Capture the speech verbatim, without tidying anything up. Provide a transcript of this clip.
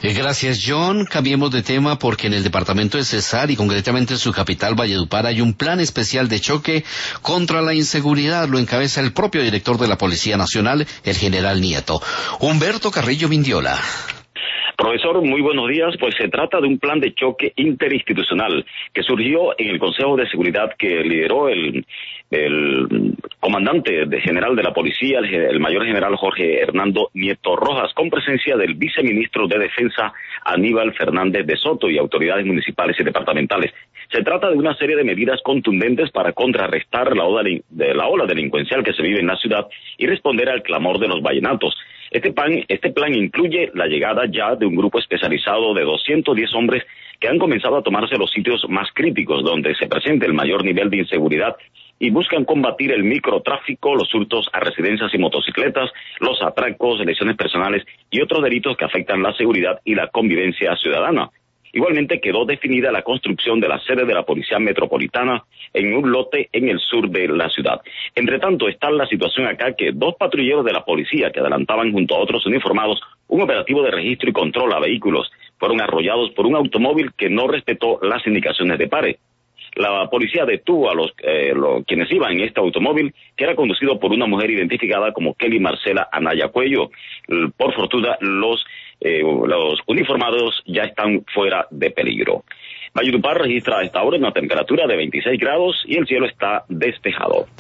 Eh, gracias, John. Cambiemos de tema porque en el departamento de Cesar y concretamente en su capital, Valledupar, hay un plan especial de choque contra la inseguridad. Lo encabeza el propio director de la Policía Nacional, el general Nieto. Humberto Carrillo Vindiola. Profesor, muy buenos días. Pues se trata de un plan de choque interinstitucional que surgió en el Consejo de Seguridad que lideró el, el comandante de general de la policía, el, el mayor general Jorge Hernando Nieto Rojas, con presencia del viceministro de Defensa Aníbal Fernández de Soto y autoridades municipales y departamentales. Se trata de una serie de medidas contundentes para contrarrestar la ola, de la ola delincuencial que se vive en la ciudad y responder al clamor de los vallenatos. Este plan, este plan incluye la llegada ya de un grupo especializado de doscientos diez hombres que han comenzado a tomarse los sitios más críticos donde se presenta el mayor nivel de inseguridad y buscan combatir el microtráfico, los hurtos a residencias y motocicletas, los atracos, lesiones personales y otros delitos que afectan la seguridad y la convivencia ciudadana. Igualmente quedó definida la construcción de la sede de la Policía Metropolitana en un lote en el sur de la ciudad. Entre tanto, está la situación acá que dos patrulleros de la policía que adelantaban junto a otros uniformados un operativo de registro y control a vehículos fueron arrollados por un automóvil que no respetó las indicaciones de pare. La policía detuvo a los, eh, los quienes iban en este automóvil, que era conducido por una mujer identificada como Kelly Marcela Anaya Cuello. Por fortuna, los, eh, los uniformados ya están fuera de peligro. Valledupar registra a esta hora una temperatura de veintiséis grados y el cielo está despejado.